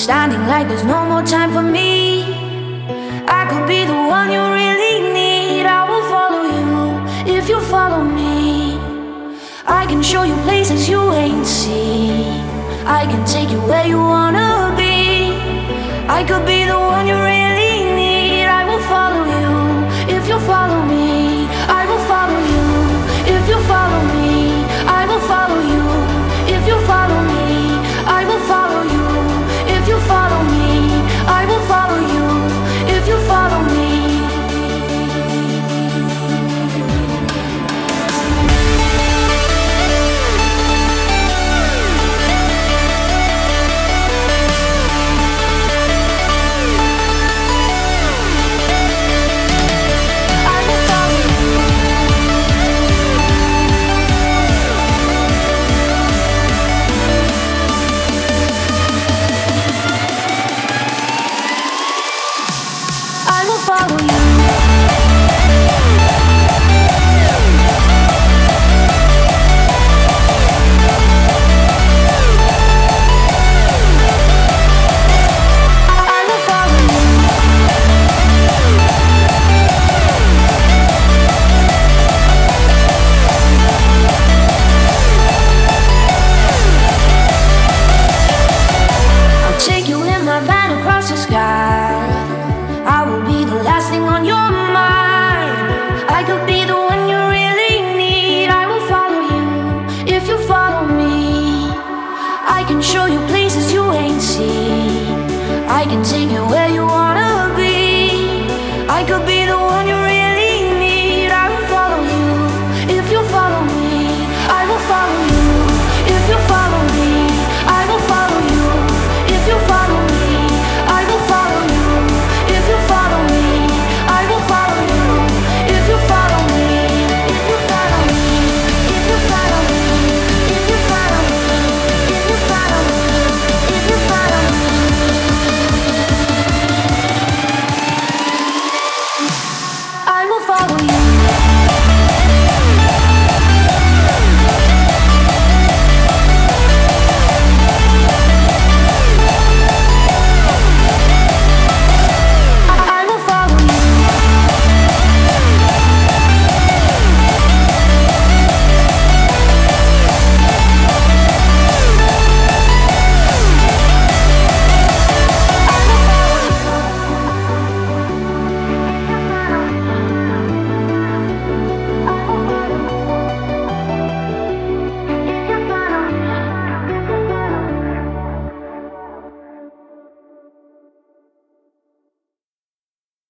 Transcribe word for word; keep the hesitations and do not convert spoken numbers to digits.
standing like there's no more time for me. I could be the one you really need. I will follow you if you follow me. I can show you places you ain't seen. I can take you where you wanna be. I could be